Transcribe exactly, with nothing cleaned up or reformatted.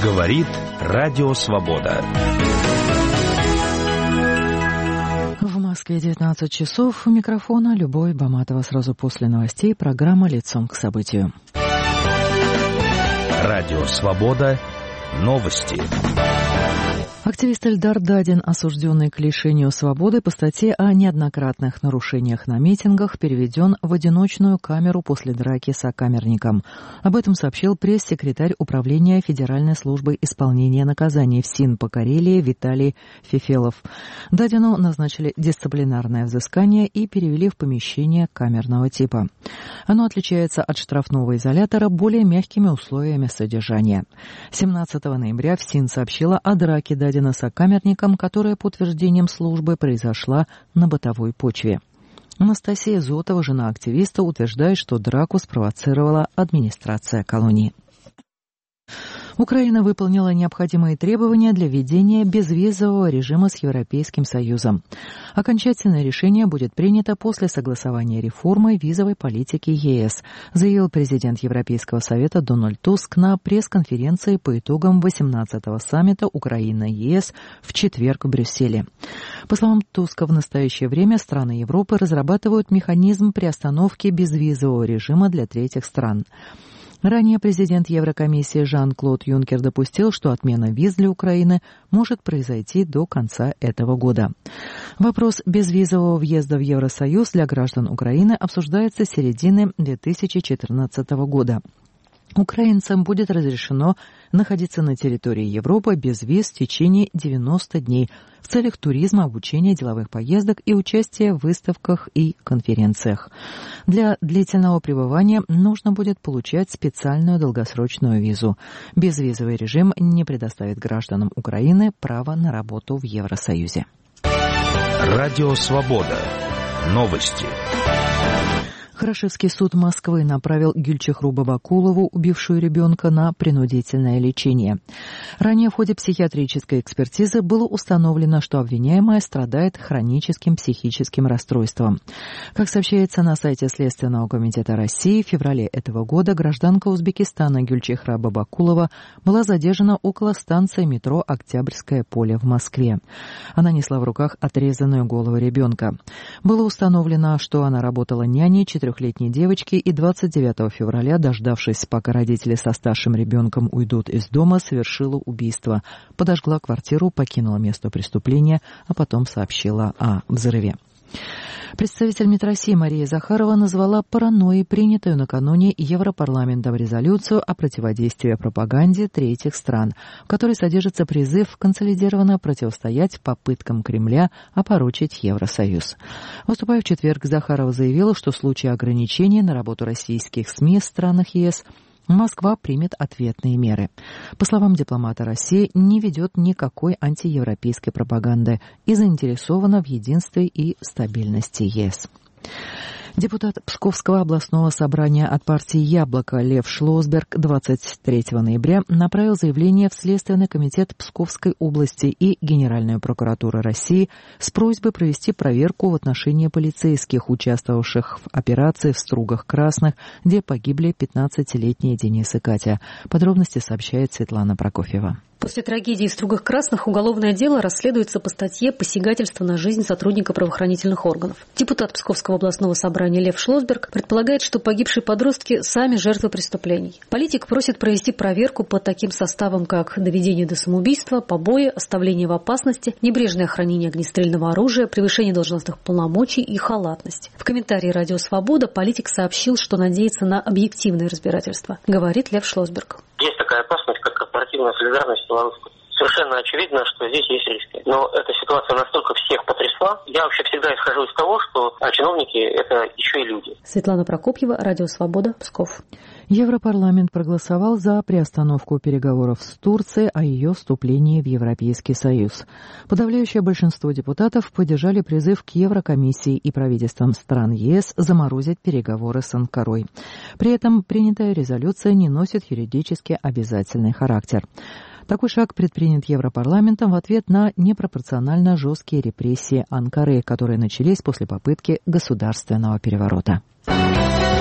Говорит Радио Свобода. В Москве девятнадцать часов. У микрофона Любовь Баматова. Сразу после новостей программа «Лицом к событию». Радио Свобода. Новости. Активист Эльдар Дадин, осужденный к лишению свободы по статье о неоднократных нарушениях на митингах, переведен в одиночную камеру после драки с сокамерником. Об этом сообщил пресс-секретарь Управления Федеральной службы исполнения наказаний ФСИН по Карелии Виталий Фефелов. Дадину назначили дисциплинарное взыскание и перевели в помещение камерного типа. Оно отличается от штрафного изолятора более мягкими условиями содержания. семнадцатого ноября ФСИН сообщила о драке Дадина с сокамерником, которая, по утверждениям службы, произошла на бытовой почве. Анастасия Зотова, жена активиста, утверждает, что драку спровоцировала администрация колонии. Украина выполнила необходимые требования для введения безвизового режима с Европейским Союзом. Окончательное решение будет принято после согласования реформы визовой политики ЕС, заявил президент Европейского совета Дональд Туск на пресс-конференции по итогам восемнадцатого саммита Украина-ЕС в четверг в Брюсселе. По словам Туска, в настоящее время страны Европы разрабатывают механизм приостановки безвизового режима для третьих стран. Ранее президент Еврокомиссии Жан-Клод Юнкер допустил, что отмена виз для Украины может произойти до конца этого года. Вопрос безвизового въезда в Евросоюз для граждан Украины обсуждается с середины две тысячи четырнадцатого года. Украинцам будет разрешено находиться на территории Европы без виз в течение девяноста дней в целях туризма, обучения, деловых поездок и участия в выставках и конференциях. Для длительного пребывания нужно будет получать специальную долгосрочную визу. Безвизовый режим не предоставит гражданам Украины право на работу в Евросоюзе. Радио Свобода. Новости. Хорошевский суд Москвы направил Гюльчехру Бабакулову, убившую ребенка, на принудительное лечение. Ранее в ходе психиатрической экспертизы было установлено, что обвиняемая страдает хроническим психическим расстройством. Как сообщается на сайте Следственного комитета России, в феврале этого года гражданка Узбекистана Гюльчехра Бабакулова была задержана около станции метро «Октябрьское поле» в Москве. Она несла в руках отрезанную голову ребенка. Было установлено, что она работала няней четырехлетней девочки и двадцать девятого февраля, дождавшись, пока родители со старшим ребенком уйдут из дома, совершила убийство. Подожгла квартиру, покинула место преступления, а потом сообщила о взрыве. Представитель МИД России Мария Захарова назвала паранойей принятую накануне Европарламентом резолюцию о противодействии пропаганде третьих стран, в которой содержится призыв консолидированно противостоять попыткам Кремля опорочить Евросоюз. Выступая в четверг, Захарова заявила, что в случае ограничения на работу российских СМИ в странах ЕС Москва примет ответные меры. По словам дипломата, Россия не ведет никакой антиевропейской пропаганды и заинтересована в единстве и стабильности ЕС. Депутат Псковского областного собрания от партии «Яблоко» Лев Шлосберг двадцать третьего ноября направил заявление в Следственный комитет Псковской области и Генеральную прокуратуру России с просьбой провести проверку в отношении полицейских, участвовавших в операции в Стругах Красных, где погибли пятнадцатилетние Денис и Катя. Подробности сообщает Светлана Прокофьева. После трагедии в Стругах Красных уголовное дело расследуется по статье «Посягательство на жизнь сотрудника правоохранительных органов». Депутат Псковского областного собрания Лев Шлосберг предполагает, что погибшие подростки сами жертвы преступлений. Политик просит провести проверку по таким составам, как доведение до самоубийства, побои, оставление в опасности, небрежное хранение огнестрельного оружия, превышение должностных полномочий и халатность. В комментарии «Радио Свобода» политик сообщил, что надеется на объективное разбирательство. Говорит Лев Шлосберг. Есть такая опасность, как корпоративная солидарность силовых. Совершенно очевидно, что здесь есть риски. Но эта ситуация настолько всех потрясла. Я вообще всегда исхожу из того, что чиновники – это еще и люди. Светлана Прокопьева, Радио Свобода, Псков. Европарламент проголосовал за приостановку переговоров с Турцией о ее вступлении в Европейский Союз. Подавляющее большинство депутатов поддержали призыв к Еврокомиссии и правительствам стран ЕС заморозить переговоры с Анкарой. При этом принятая резолюция не носит юридически обязательный характер. Такой шаг предпринят Европарламентом в ответ на непропорционально жесткие репрессии Анкары, которые начались после попытки государственного переворота.